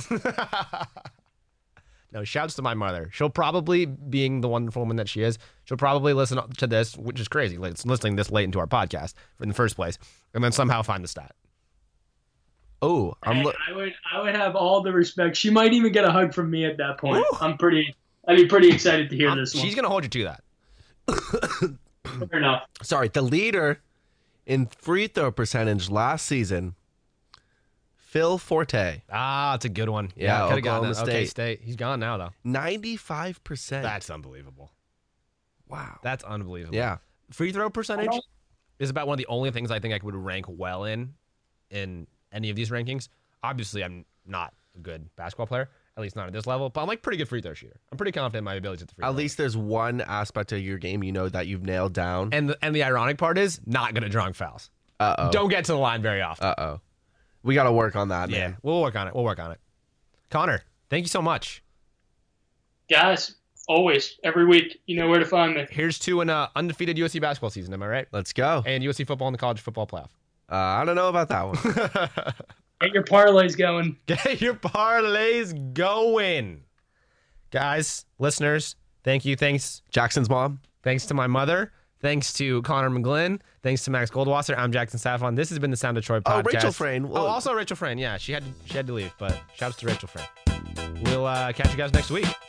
No, shouts to my mother. She'll probably, being the wonderful woman that she is, she'll probably listen to this, which is crazy. It's listening this late into our podcast in the first place, and then somehow find the stat. Oh, I would have all the respect. She might even get a hug from me at that point. I'd be pretty excited to hear this one. She's gonna hold you to that. Fair enough. sorry. The leader in free throw percentage last season, Phil Forte, Ah, it's a good one. Yeah, could have gotten Oklahoma that. Okay, State. State. He's gone now though. 95%. That's unbelievable. wow. That's unbelievable. Yeah. Free throw percentage is about one of the only things I think I would rank well in any of these rankings. Obviously, I'm not a good basketball player, at least not at this level, but I'm like pretty good free throw shooter. I'm pretty confident in my ability to hit the free throw. At least there's one aspect of your game that you've nailed down. And the ironic part is not good at drawing fouls. Uh-oh. Don't get to the line very often. Uh-oh. We got to work on that, Yeah, man. we'll work on it. Connor, thank you so much. Guys, always, every week, you know where to find me. Here's to an undefeated USC basketball season, am I right? Let's go. And USC football in the college football playoff. I don't know about that one. Get your parlays going. Get your parlays going. Guys, listeners, thank you. Thanks Jackson's mom. Thanks to my mother. Thanks to Connor McGlynn. Thanks to Max Goldwasser. I'm Jackson Saffron. This has been the Sound of Troy podcast. Oh, Rachel Frayne. Oh, also Rachel Frayne. Yeah, she had to leave, but shouts to Rachel Frayne. We'll catch you guys next week.